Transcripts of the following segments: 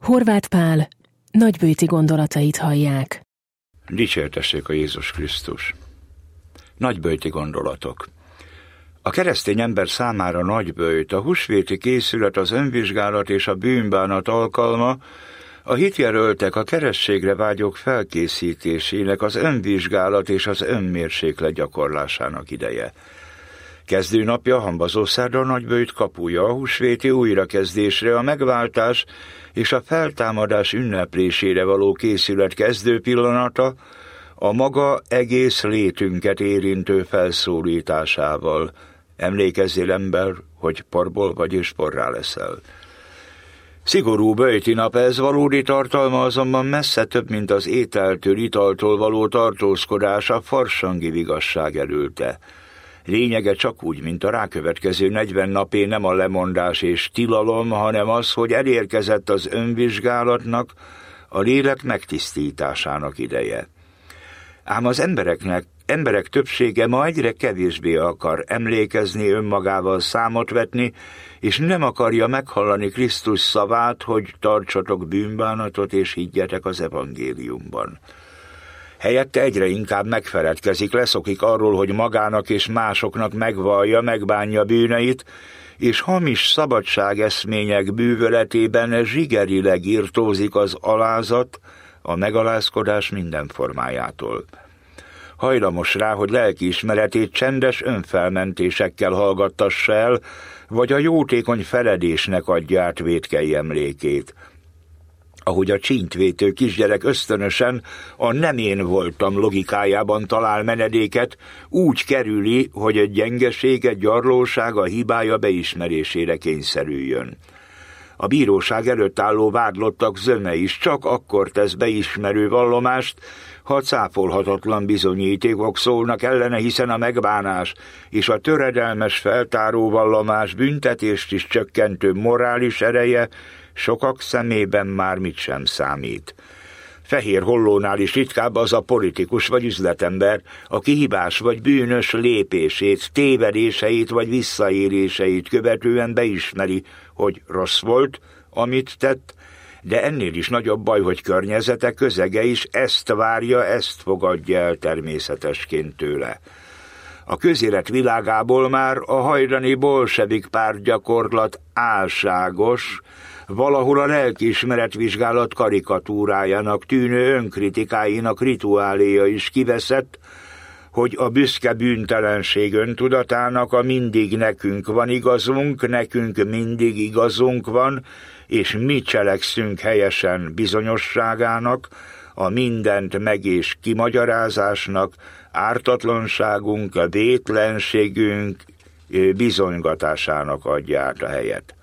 Horváth Pál nagybőti gondolatait hallják. Dicsértessék a Jézus Krisztus! Nagybőti gondolatok. A keresztény ember számára nagybőjt, a húsvéti készület, az önvizsgálat és a bűnbánat alkalma, a hitjelöltek, a kerességre vágyók felkészítésének, az önvizsgálat és az önmérséklet gyakorlásának ideje. Kezdőnapja, hambazószerda, a nagybőjt kapuja, a húsvéti újrakezdésre, a megváltás és a feltámadás ünneplésére való készület kezdő pillanata, a maga egész létünket érintő felszólításával. Emlékezzél, ember, hogy porból vagy és porrá leszel. Szigorú böjti nap ez, valódi tartalma azonban messze több, mint az ételtől, italtól való tartózkodás, a farsangi vigasság elülte. Lényege csak úgy, mint a rákövetkező 40 napé nem a lemondás és tilalom, hanem az, hogy elérkezett az önvizsgálatnak, a lélek megtisztításának ideje. Ám az emberek többsége ma egyre kevésbé akar emlékezni, önmagával számot vetni, és nem akarja meghallani Krisztus szavát, hogy tartsatok bűnbánatot és higgyetek az evangéliumban. Helyette egyre inkább megfeledkezik, leszokik arról, hogy magának és másoknak megvallja, megbánja bűneit, és hamis szabadságeszmények bűvöletében zsigerileg irtózik az alázat, a megalázkodás minden formájától. Hajlamos rá, hogy lelkiismeretét csendes önfelmentésekkel hallgattassa el, vagy a jótékony feledésnek adja át vétkei emlékét. Ahogy a csíntvétő kisgyerek ösztönösen a nem én voltam logikájában talál menedéket, úgy kerüli, hogy a gyengesége, gyarlósága, hibája beismerésére kényszerüljön. A bíróság előtt álló vádlottak zöme is csak akkor tesz beismerő vallomást, ha cáfolhatatlan bizonyítékok szólnak ellene, hiszen a megbánás és a töredelmes feltáró vallomás büntetést is csökkentő morális ereje sokak szemében már mit sem számít. Fehér hollónál is ritkább az a politikus vagy üzletember, aki hibás vagy bűnös lépését, tévedéseit vagy visszaéléseit követően beismeri, hogy rossz volt, amit tett, de ennél is nagyobb baj, hogy környezete, közege is ezt várja, ezt fogadja el természetesként tőle. A közélet világából már a hajdani bolsevik pártgyakorlat álságos, valahol a lelkiismeretvizsgálat karikatúrájának tűnő önkritikáinak rituáléja is kiveszett, hogy a büszke bűntelenség öntudatának a mindig nekünk van igazunk, nekünk mindig igazunk van, és mi cselekszünk helyesen bizonyosságának, a mindent meg és kimagyarázásnak, ártatlanságunk, a vétlenségünk bizonygatásának adja át a helyet.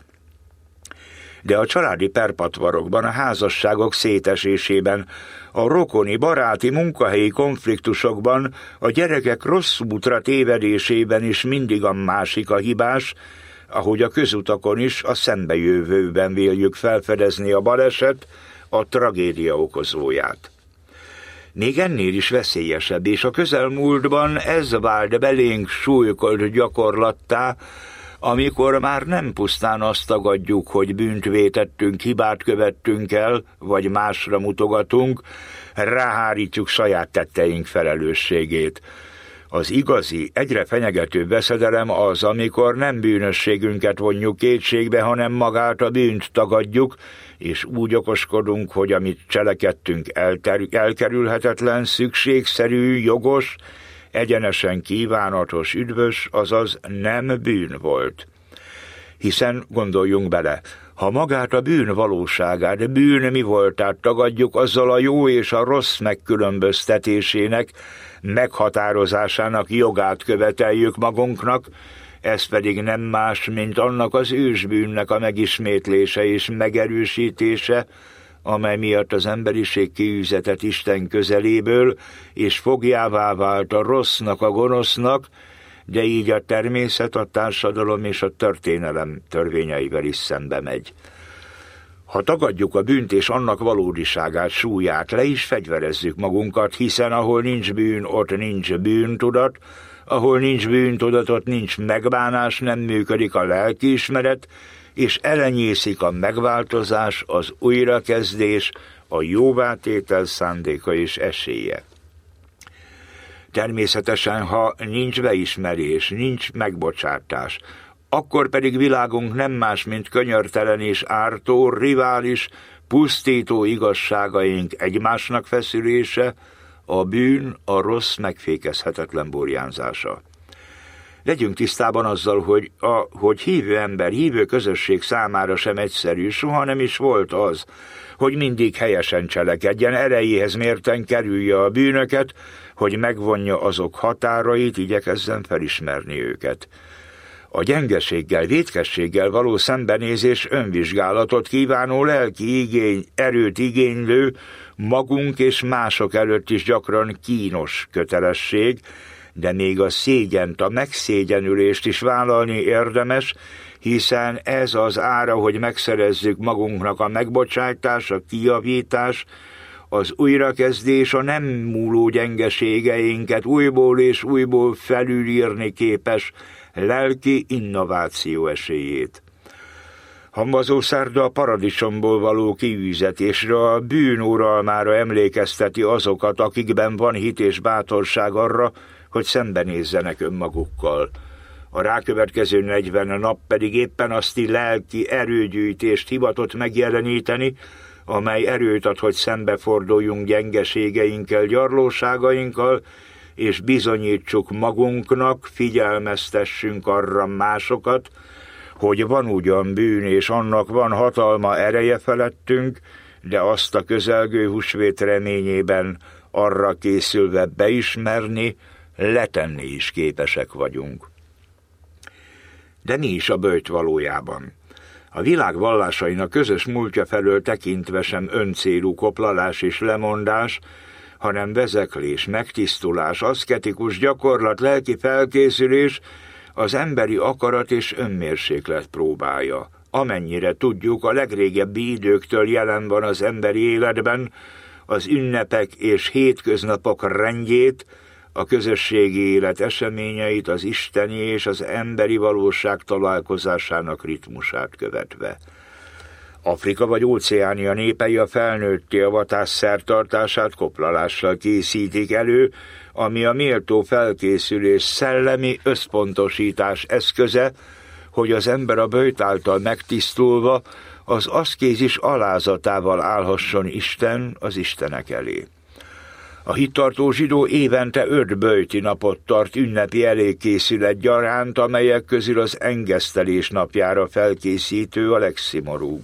De a családi perpatvarokban, a házasságok szétesésében, a rokoni, baráti, munkahelyi konfliktusokban, a gyerekek rossz útra tévedésében is mindig a másik a hibás, ahogy a közutakon is a szembejövőben véljük felfedezni a baleset, a tragédia okozóját. Még ennél is veszélyesebb, és a közelmúltban ez vált belénk súlykolt gyakorlattá, amikor már nem pusztán azt tagadjuk, hogy bűnt vétettünk, hibát követtünk el, vagy másra mutogatunk, ráhárítjuk saját tetteink felelősségét. Az igazi, egyre fenyegetőbb veszedelem az, amikor nem bűnösségünket vonjuk kétségbe, hanem magát a bűnt tagadjuk, és úgy okoskodunk, hogy amit cselekedtünk elkerülhetetlen, szükségszerű, jogos, egyenesen kívánatos, üdvös, azaz nem bűn volt. Hiszen gondoljunk bele, ha magát a bűn valóságát, bűn mi voltát tagadjuk, azzal a jó és a rossz megkülönböztetésének, meghatározásának jogát követeljük magunknak, ez pedig nem más, mint annak az ősbűnnek a megismétlése és megerősítése, amely miatt az emberiség kiűzetett Isten közeléből, és fogjává vált a rossznak, a gonosznak, de így a természet, a társadalom és a történelem törvényeivel is szembe megy. Ha tagadjuk a bűnt és annak valódiságát, súlyát, le is fegyverezzük magunkat, hiszen ahol nincs bűn, ott nincs bűntudat, ahol nincs bűntudat, ott nincs megbánás, nem működik a lelkiismeret, és elenyészik a megváltozás, az újrakezdés, a jóvátétel szándéka és esélye. Természetesen, ha nincs beismerés, nincs megbocsátás, akkor pedig világunk nem más, mint könyörtelen és ártó, rivális, pusztító igazságaink egymásnak feszülése, a bűn, a rossz megfékezhetetlen burjánzása. Legyünk tisztában azzal, hogy hívő ember, hívő közösség számára sem egyszerű, soha nem is volt az, hogy mindig helyesen cselekedjen, erejéhez mérten kerülje a bűnöket, hogy megvonja azok határait, igyekezzen felismerni őket. A gyengeséggel, vétkességgel való szembenézés önvizsgálatot kívánó lelki erőt igénylő, magunk és mások előtt is gyakran kínos kötelesség, de még a szégyent, a megszégyenülést is vállalni érdemes, hiszen ez az ára, hogy megszerezzük magunknak a megbocsátás, a kijavítás, az újrakezdés, a nem múló gyengeségeinket újból és újból felülírni képes lelki innováció esélyét. Hamvazó szerda a paradicsomból való kiűzetésre, a bűn uralmára emlékezteti azokat, akikben van hit és bátorság arra, hogy szembenézzenek önmagukkal. A rákövetkező 40 nap pedig éppen azt lelki erőgyűjtést hivatott megjeleníteni, amely erőt ad, hogy szembeforduljunk gyengeségeinkkel, gyarlóságainkkal, és bizonyítsuk magunknak, figyelmeztessünk arra másokat, hogy van ugyan bűn, és annak van hatalma, ereje felettünk, de azt a közelgő húsvét reményében arra készülve beismerni, letenni is képesek vagyunk. De mi is a böjt valójában? A világ vallásainak közös múltja felől tekintve sem öncélú koplalás és lemondás, hanem vezeklés, megtisztulás, aszketikus gyakorlat, lelki felkészülés, az emberi akarat és önmérséklet próbája. Amennyire tudjuk, a legrégebbi időktől jelen van az emberi életben, az ünnepek és hétköznapok rendjét, a közösségi élet eseményeit, az isteni és az emberi valóság találkozásának ritmusát követve. Afrika vagy Óceánia népei a felnőtté avatás szertartását koplalással készítik elő, ami a méltó felkészülés szellemi összpontosítás eszköze, hogy az ember a böjt által megtisztulva az aszkézis alázatával állhasson Isten az istenek elé. A hittartó zsidó évente 5 böjti napot tart ünnepi elékészület gyaránt, amelyek közül az engesztelés napjára felkészítő a legszigorúbb.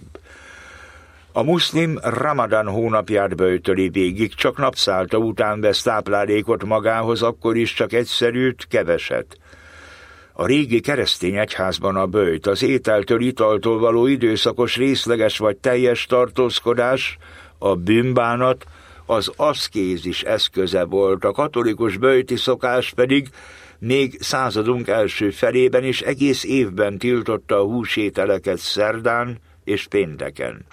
A muszlim Ramadán hónapját böjtöli végig, csak napszálta után vesz táplálékot magához, akkor is csak egyszerűt, keveset. A régi keresztény egyházban a böjt, az ételtől, italtól való időszakos részleges vagy teljes tartózkodás, a bűnbánat, az aszkézis eszköze volt, a katolikus böjti szokás pedig még századunk első felében is egész évben tiltotta a húsételeket szerdán és pénteken.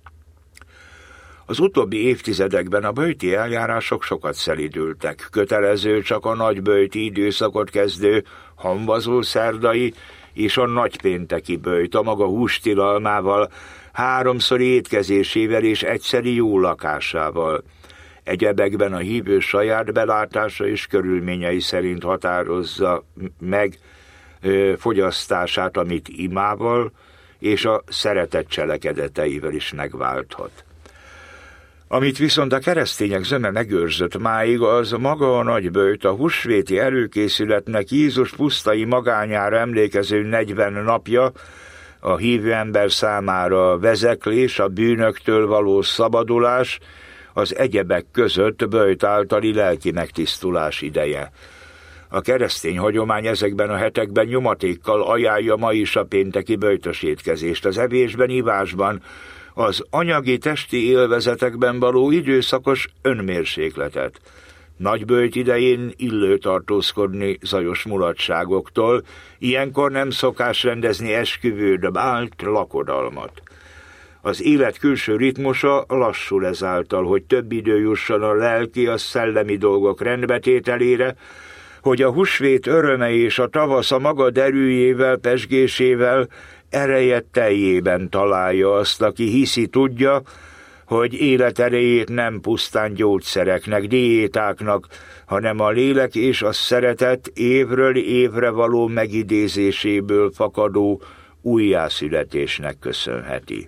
Az utóbbi évtizedekben a böjti eljárások sokat szelídültek, kötelező csak a nagyböjti időszakot kezdő hamvazó szerdai és a nagypénteki böjt a maga hústilalmával, 3-szori étkezésével és egyszeri jó lakásával. Egyebekben a hívő saját belátása és körülményei szerint határozza meg fogyasztását, amit imával és a szeretet cselekedeteivel is megválthat. Amit viszont a keresztények zöme megőrzött máig, az maga a nagyböjt, a húsvéti előkészületnek Jézus pusztai magányára emlékező 40 napja, a hívő ember számára a vezeklés, a bűnöktől való szabadulás, az egyebek között böjt általi lelki megtisztulás ideje. A keresztény hagyomány ezekben a hetekben nyomatékkal ajánlja ma is a pénteki böjtös étkezést, az evésben, ivásban, az anyagi testi élvezetekben való időszakos önmérsékletet. Nagyböjt idején illő tartózkodni zajos mulatságoktól, ilyenkor nem szokás rendezni esküvőt, bált, lakodalmat. Az élet külső ritmusa lassul ezáltal, hogy több idő jusson a lelki, a szellemi dolgok rendbetételére, hogy a húsvét örömei és a tavasz a maga derűjével, pezsgésével ereje teljében találja azt, aki hiszi, tudja, hogy életerejét nem pusztán gyógyszereknek, diétáknak, hanem a lélek és a szeretet évről évre való megidézéséből fakadó újjászületésnek köszönheti.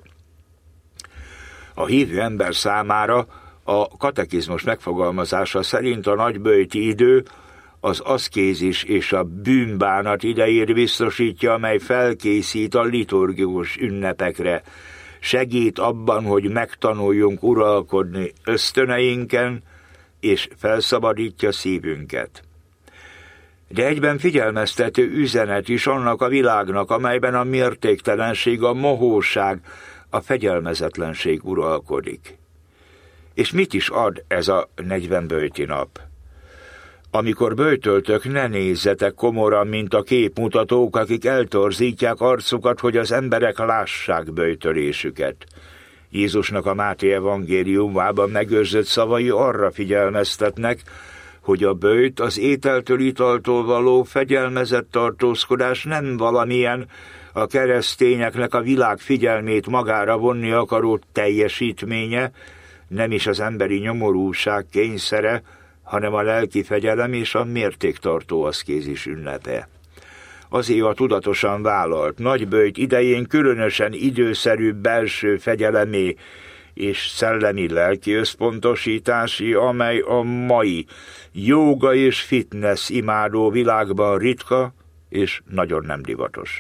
A hívő ember számára a katekizmus megfogalmazása szerint a nagyböjti idő az aszkézis és a bűnbánat idejét biztosítja, amely felkészít a liturgikus ünnepekre, segít abban, hogy megtanuljunk uralkodni ösztöneinken, és felszabadítja szívünket. De egyben figyelmeztető üzenet is annak a világnak, amelyben a mértéktelenség, a mohóság, a fegyelmezetlenség uralkodik. És mit is ad ez a 40 böjti nap? Amikor böjtöltök, ne nézzetek komoran, mint a képmutatók, akik eltorzítják arcukat, hogy az emberek lássák böjtölésüket. Jézusnak a Máté evangéliumában megőrzött szavai arra figyelmeztetnek, hogy a böjt, az ételtől, italtól való fegyelmezett tartózkodás nem valamilyen a keresztényeknek a világ figyelmét magára vonni akaró teljesítménye, nem is az emberi nyomorúság kényszere, hanem a lelki fegyelem és a mértéktartó aszkézis ünnepe. Azért a tudatosan vállalt nagyböjt idején különösen időszerű belső fegyelemé és szellemi lelki összpontosítási, amely a mai jóga és fitness imádó világban ritka és nagyon nem divatos.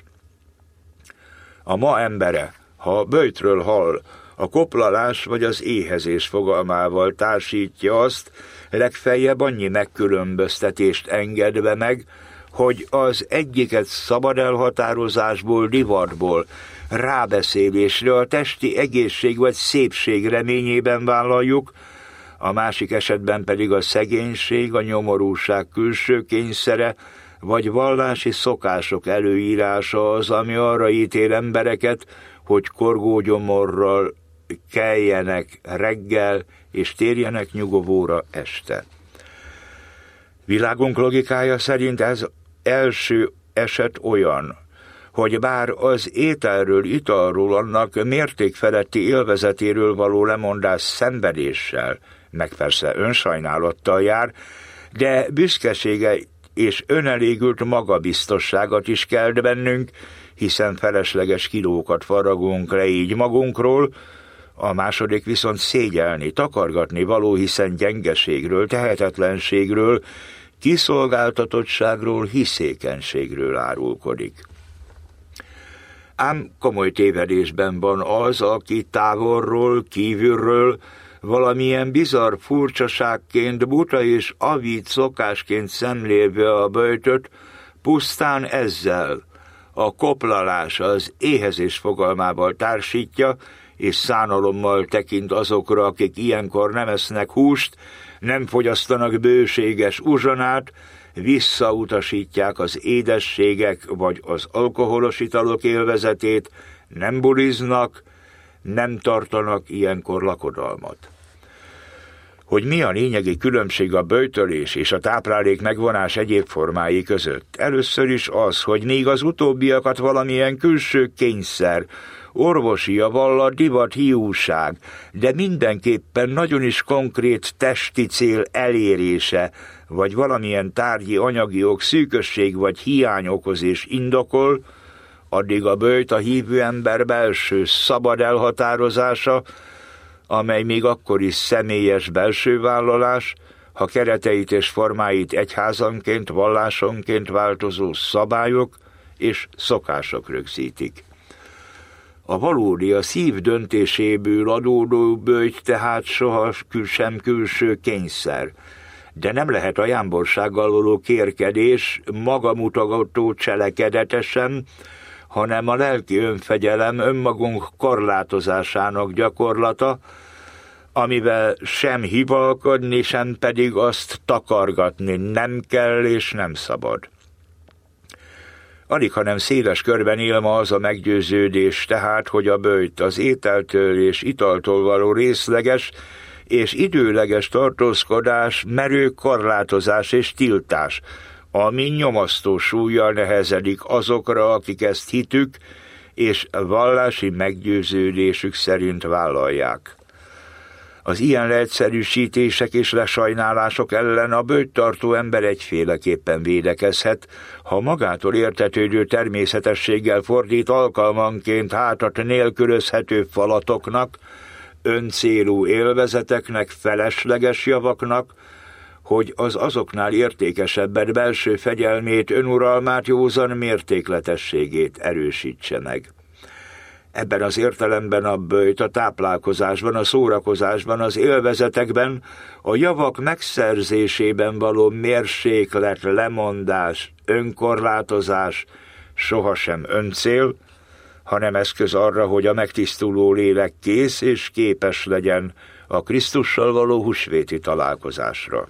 A ma embere, ha a böjtről hall, a koplalás vagy az éhezés fogalmával társítja azt, legfeljebb annyi megkülönböztetést engedve meg, hogy az egyiket szabad elhatározásból, divatból, rábeszélésre, a testi egészség vagy szépség reményében vállaljuk, a másik esetben pedig a szegénység, a nyomorúság külső kényszere, vagy vallási szokások előírása az, ami arra ítél embereket, hogy korgógyomorral keljenek reggel, és térjenek nyugovóra este. Világunk logikája szerint ez első eset olyan, hogy bár az ételről, italról, annak mértékfeletti élvezetéről való lemondás szenvedéssel, meg persze önsajnálattal jár, de büszkesége és önelégült magabiztosságot is kelt bennünk, hiszen felesleges kilókat faragunk le így magunkról, a második viszont szégyelni, takargatni való, hiszen gyengeségről, tehetetlenségről, kiszolgáltatottságról, hiszékenységről árulkodik. Ám komoly tévedésben van az, aki távolról, kívülről, valamilyen bizarr furcsaságként, buta és avid szokásként szemlélve a böjtöt, pusztán ezzel, a koplalás, az éhezés fogalmával társítja, és szánalommal tekint azokra, akik ilyenkor nem esznek húst, nem fogyasztanak bőséges uzsonát, visszautasítják az édességek vagy az alkoholos italok élvezetét, nem buliznak, nem tartanak ilyenkor lakodalmat. Hogy mi a lényegi különbség a böjtölés és a táplálék megvonás egyéb formái között? Először is az, hogy még az utóbbiakat valamilyen külső kényszer, orvosi javalla, divat, hiúság, de mindenképpen nagyon is konkrét testi cél elérése, vagy valamilyen tárgyi anyagi ok, szűkösség vagy hiány okoz és indokol, addig a böjt a hívő ember belső szabad elhatározása, amely még akkor is személyes belső vállalás, ha kereteit és formáit egyházanként, vallásonként változó szabályok és szokások rögzítik. A valódi, a szív döntéséből adódó böjt tehát soha sem külső kényszer, de nem lehet a jámborsággal való kérkedés, magamutogató cselekedetesen, hanem a lelki önfegyelem önmagunk korlátozásának gyakorlata, amivel sem hivalkodni, sem pedig azt takargatni nem kell és nem szabad. Alighanem széles körben él ma az a meggyőződés tehát, hogy a böjt az ételtől és italtól való részleges és időleges tartózkodás, merő korlátozás és tiltás, ami nyomasztó súllyal nehezedik azokra, akik ezt hitük és vallási meggyőződésük szerint vállalják. Az ilyen leegyszerűsítések és lesajnálások ellen a böjttartó ember egyféleképpen védekezhet, ha magától értetődő természetességgel fordít alkalmanként hátat nélkülözhető falatoknak, öncélú élvezeteknek, felesleges javaknak, hogy az azoknál értékesebbet belső fegyelmét, önuralmát, józan mértékletességét erősítse meg. Ebben az értelemben a böjt a táplálkozásban, a szórakozásban, az élvezetekben, a javak megszerzésében való mérséklet, lemondás, önkorlátozás sohasem öncél, hanem eszköz arra, hogy a megtisztuló lélek kész és képes legyen a Krisztussal való húsvéti találkozásra.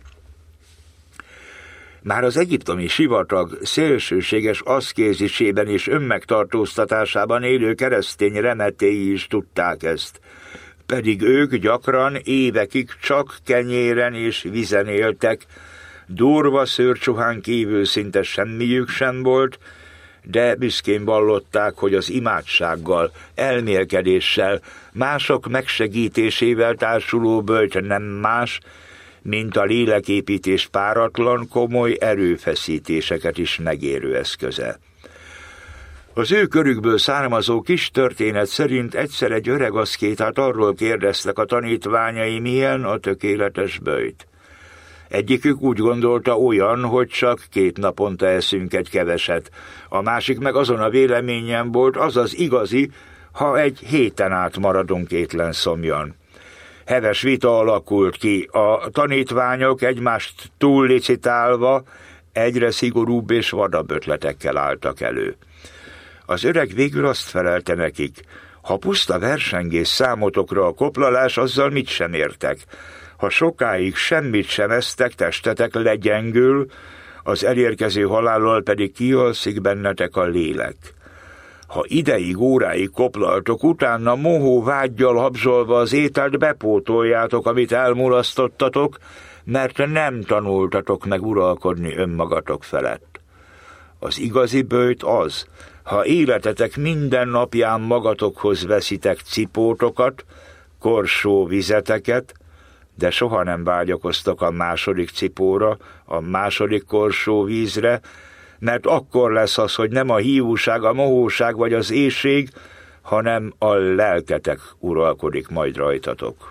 Már az egyiptomi sivatag szélsőséges aszkézisében és önmegtartóztatásában élő keresztény remetéi is tudták ezt, pedig ők gyakran évekig csak kenyéren és vízen éltek, durva szőrcsuhán kívül szinte semmiük sem volt, de büszkén vallották, hogy az imádsággal, elmélkedéssel, mások megsegítésével társuló böjt nem más, mint a léleképítés páratlan, komoly erőfeszítéseket is megérő eszköze. Az ő körükből származó kis történet szerint egyszer egy öreg aszkétát arról kérdeztek a tanítványai, milyen a tökéletes böjt. Egyikük úgy gondolta, olyan, hogy csak 2 naponta eszünk egy keveset, a másik meg azon a véleményen volt, az az igazi, ha egy héten át maradunk étlen szomjan. Heves vita alakult ki, a tanítványok egymást túllicitálva egyre szigorúbb és vadabb ötletekkel álltak elő. Az öreg végül azt felelte nekik, ha puszta versengés számotokra a koplalás, azzal mit sem értek. Ha sokáig semmit sem esztek, testetek legyengül, az elérkező halállal pedig kialszik bennetek a lélek. Ha ideig, óráig koplaltok, utána mohó vággyal habzsolva az ételt bepótoljátok, amit elmulasztottatok, mert nem tanultatok meg uralkodni önmagatok felett. Az igazi böjt az, ha életetek minden napján magatokhoz veszitek cipótokat, korsó vizeteket, de soha nem vágyakoztok a második cipóra, a második korsó vízre, mert akkor lesz az, hogy nem a hívúság, a mohóság vagy az éhség, hanem a lelketek uralkodik majd rajtatok.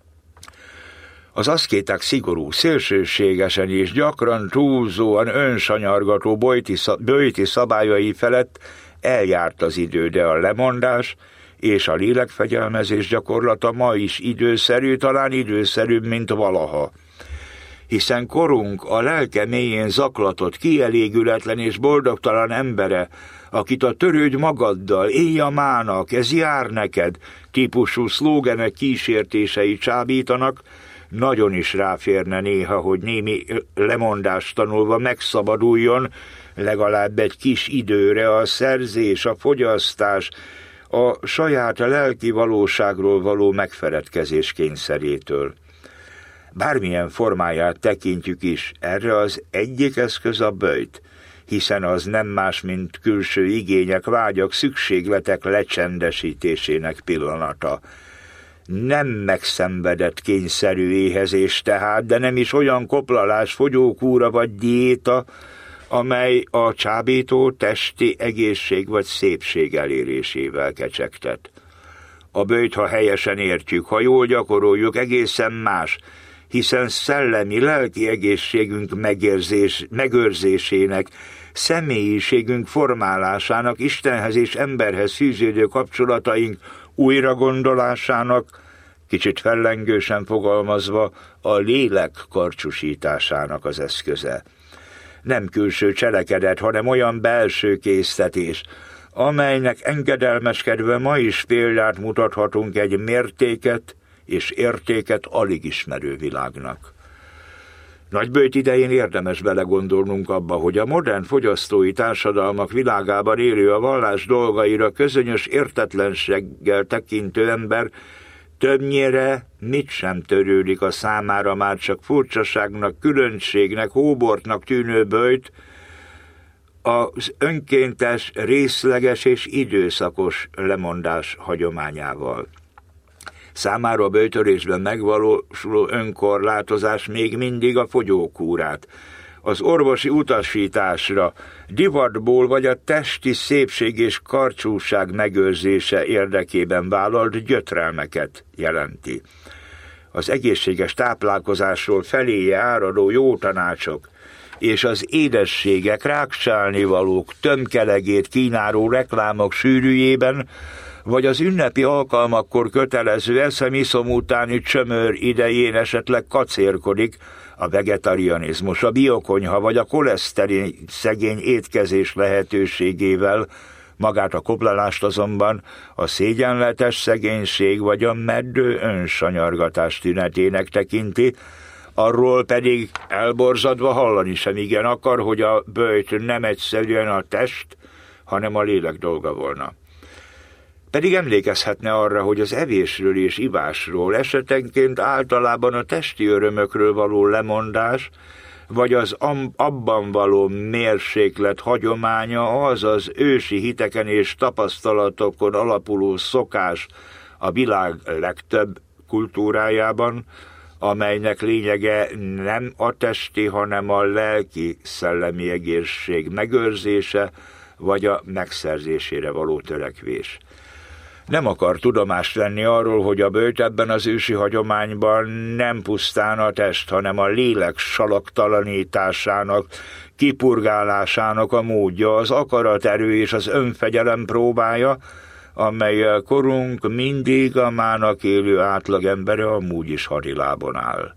Az aszkéták szigorú, szélsőségesen és gyakran túlzóan önsanyargató böjti szabályai felett eljárt az idő, de a lemondás és a lélekfegyelmezés gyakorlata ma is időszerű, talán időszerűbb, mint valaha. Hiszen korunk a lelke mélyén zaklatott, kielégületlen és boldogtalan embere, akit a törődj magaddal, élj a mának, ez jár neked típusú szlógenek kísértései csábítanak, nagyon is ráférne néha, hogy némi lemondást tanulva megszabaduljon legalább egy kis időre a szerzés, a fogyasztás, a saját lelki valóságról való megfeledkezés kényszerétől. Bármilyen formáját tekintjük is, erre az egyik eszköz a böjt, hiszen az nem más, mint külső igények, vágyak, szükségletek lecsendesítésének pillanata. Nem megszenvedett kényszerű éhezés tehát, de nem is olyan koplalás, fogyókúra vagy diéta, amely a csábító testi egészség vagy szépség elérésével kecsegtet. A böjt, ha helyesen értjük, ha jól gyakoroljuk, egészen más, hiszen szellemi, lelki egészségünk megőrzésének, személyiségünk formálásának, Istenhez és emberhez fűződő kapcsolataink újragondolásának, kicsit fellengősen fogalmazva, a lélek karcsúsításának az eszköze. Nem külső cselekedet, hanem olyan belső késztetés, amelynek engedelmeskedve ma is példát mutathatunk egy mértéket és értéket alig ismerő világnak. Nagyböjt idején érdemes belegondolnunk abba, hogy a modern fogyasztói társadalmak világában élő a vallás dolgaira közönyös értetlenséggel tekintő ember többnyire mit sem törődik a számára már csak furcsaságnak, különbségnek, hóbortnak tűnő böjt, az önkéntes, részleges és időszakos lemondás hagyományával. Számára a böjtölésben megvalósuló önkorlátozás még mindig a fogyókúrát, az orvosi utasításra, divatból vagy a testi szépség és karcsúság megőrzése érdekében vállalt gyötrelmeket jelenti. Az egészséges táplálkozásról feléje áradó jó tanácsok és az édességek, rákcsálnivalók tömkelegét kínáló reklámok sűrűjében, vagy az ünnepi alkalmakkor kötelező eszemiszom utáni csömör idején esetleg kacérkodik a vegetarianizmus, a biokonyha vagy a koleszterin szegény étkezés lehetőségével, magát a koplalást azonban a szégyenletes szegénység vagy a meddő önsanyargatás tünetének tekinti, arról pedig elborzadva hallani sem igen akar, hogy a böjt nem egyszerűen a test, hanem a lélek dolga volna. Pedig emlékezhetne arra, hogy az evésről és ivásról, esetenként általában a testi örömökről való lemondás, vagy az abban való mérséklet hagyománya az az ősi hiteken és tapasztalatokon alapuló szokás a világ legtöbb kultúrájában, amelynek lényege nem a testi, hanem a lelki-szellemi egészség megőrzése, vagy a megszerzésére való törekvés. Nem akar tudomást venni arról, hogy a böjt ebben az ősi hagyományban nem pusztán a test, hanem a lélek salaktalanításának, kipurgálásának a módja, az akaraterő és az önfegyelem próbája, amelyel korunk mindig a mának élő átlagembere amúgy is hadilábon áll.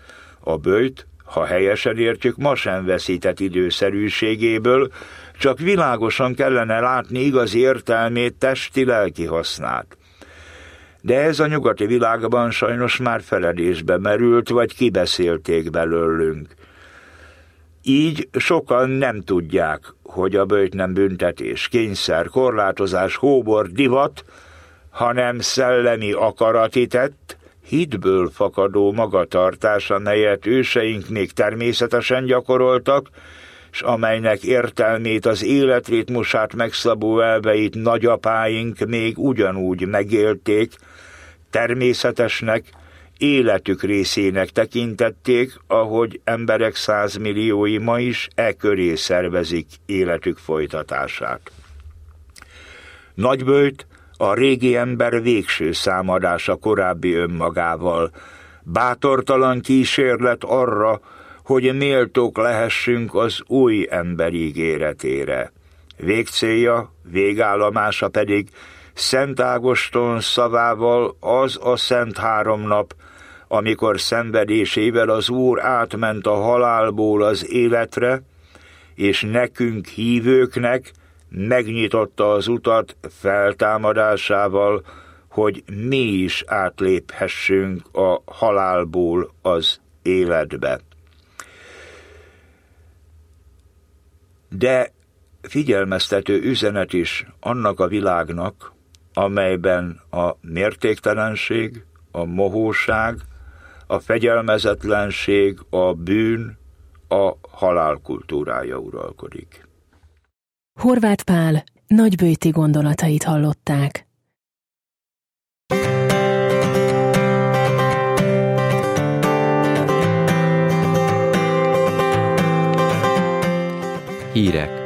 A böjt, ha helyesen értjük, ma sem veszített időszerűségéből, csak világosan kellene látni igazi értelmét, testi-lelki hasznát. De ez a nyugati világban sajnos már feledésbe merült, vagy kibeszélték belőlünk. Így sokan nem tudják, hogy a böjt nem büntetés, kényszer, korlátozás, hóbor, divat, hanem szellemi akarati tett, hitből fakadó magatartás, amelyet őseink még természetesen gyakoroltak, és amelynek értelmét, az életritmusát megszabó elveit nagyapáink még ugyanúgy megélték, természetesnek, életük részének tekintették, ahogy emberek 100 milliói ma is köré szervezik életük folytatását. Nagyböjt a régi ember végső számadása korábbi önmagával, bátortalan kísérlet arra, hogy méltók lehessünk az új ember ígéretére. Végcélja, végállomása pedig Szent Ágoston szavával az a szent 3 nap, amikor szenvedésével az Úr átment a halálból az életre, és nekünk hívőknek megnyitotta az utat feltámadásával, hogy mi is átléphessünk a halálból az életbe. De figyelmeztető üzenet is annak a világnak, amelyben a mértéktelenség, a mohóság, a fegyelmezetlenség, a bűn, a halál kultúrája uralkodik. Horváth Pál nagyböjti gondolatait hallották. Hírek.